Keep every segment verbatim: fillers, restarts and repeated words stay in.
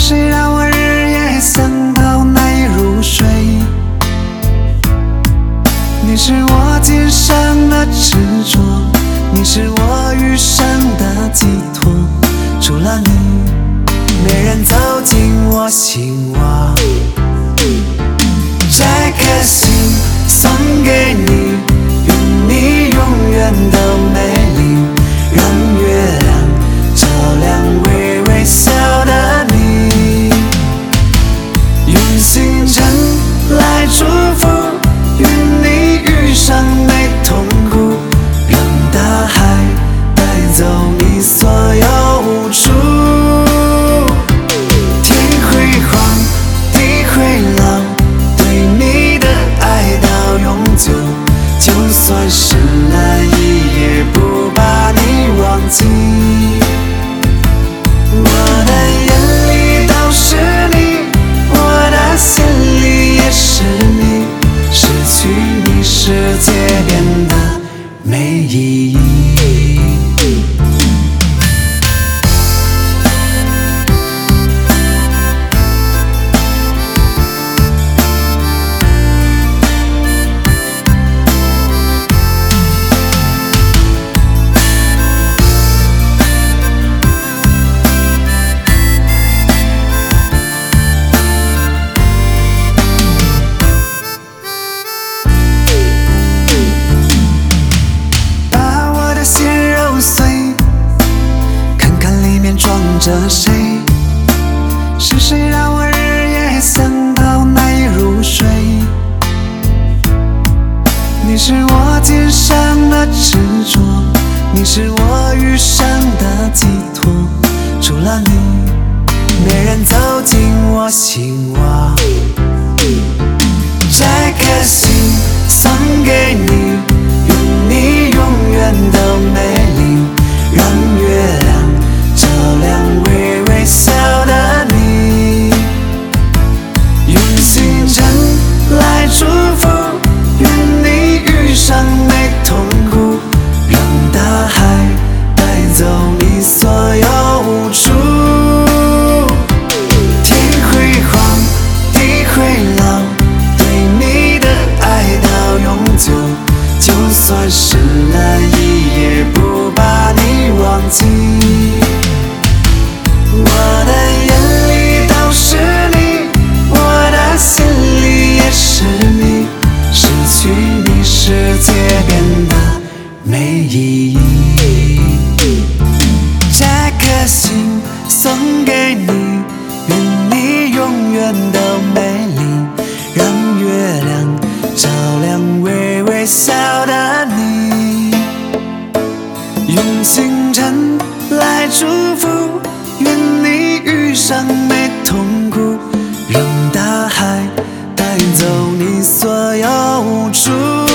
谁让我日夜想到难以入睡？你是我今生的执着，你是我余生的寄托。除了你，没人走进我心窝。这颗心送给你，愿你永远都美丽，让月亮照亮微微笑的你，用星辰来祝福，愿你余生没痛苦，让大海带走你所有无助。天会黄，地会老，对你的爱到永久，就算是难以也不把你忘记。我的眼里都是你，我的心里也是你，失去你世界变得没意义。着谁？是谁让我日夜想到难以入睡？你是我今生的执着，你是我余生的寄托。除了你，没人走进我心窝。这颗心送给你，愿你永远都美丽，让月亮照亮微微笑的你，用星辰来祝福，愿你余生没痛苦，让大海带走你所有无助。天会黄，地会老，对你的爱到永久，就算是难以也不把你忘记。我的眼里都是你，我的心里也是你，失去你世界变得没意义。这颗心送给你，愿你永远都美丽，让月亮照亮微微笑的你，用星辰来祝福，愿你余生没痛苦，让大海带走你所有无助。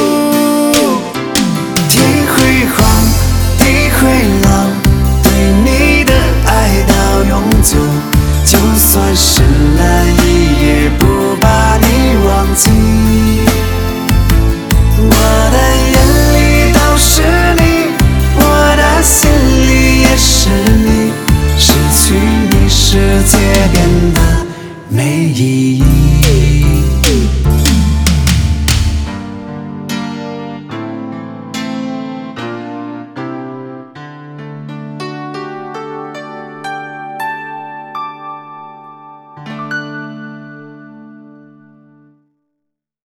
天会黄，地会老，对你的爱到永久，就算是难以也不把你忘记。我的眼里都是你，我的心里也是你，失去你世界变得没意义。